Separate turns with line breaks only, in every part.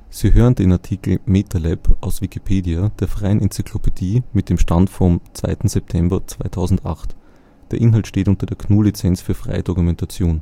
Sie hören den Artikel MetaLab, aus Wikipedia, der freien Enzyklopädie. Mit dem Stand vom 2. September 2008. Der Inhalt steht unter der GNU Lizenz für freie Dokumentation.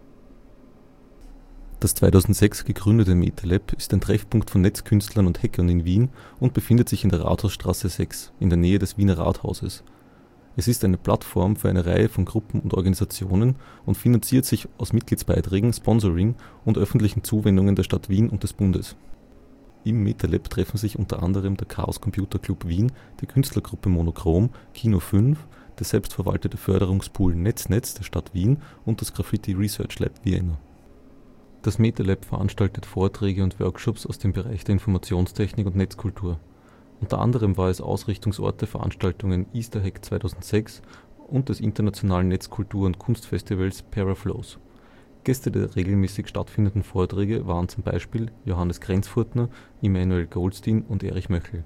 Das 2006 gegründete MetaLab ist ein Treffpunkt von Netzkünstlern und Hackern in Wien und befindet sich in der Rathausstraße 6 in der Nähe des Wiener Rathauses. Es ist eine Plattform für eine Reihe von Gruppen und Organisationen und finanziert sich aus Mitgliedsbeiträgen, Sponsoring und öffentlichen Zuwendungen der Stadt Wien und des Bundes. Im MetaLab treffen sich unter anderem der Chaos Computer Club Wien, die Künstlergruppe Monochrom, Kino 5, der selbstverwaltete Förderungspool NetzNetz der Stadt Wien und das Graffiti Research Lab Vienna. Das MetaLab veranstaltet Vorträge und Workshops aus dem Bereich der Informationstechnik und Netzkultur. Unter anderem war es Ausrichtungsort der Veranstaltungen Easter Hack 2006 und des internationalen Netzkultur- und Kunstfestivals Paraflows. Gäste der regelmäßig stattfindenden Vorträge waren zum Beispiel Johannes Grenzfurthner, Immanuel Goldstein und Erich Möchel.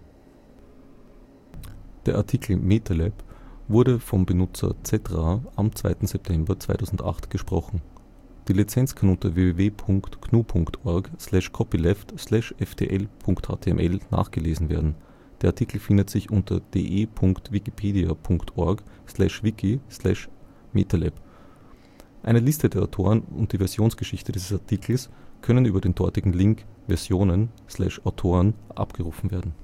Der Artikel MetaLab wurde vom Benutzer Zetra am 2. September 2008 gesprochen. Die Lizenz kann unter www.gnu.org/copyleft/ftl.html nachgelesen werden. Der Artikel findet sich unter de.wikipedia.org/wiki/metalab. Eine Liste der Autoren und die Versionsgeschichte dieses Artikels können über den dortigen Link Versionen/Autoren abgerufen werden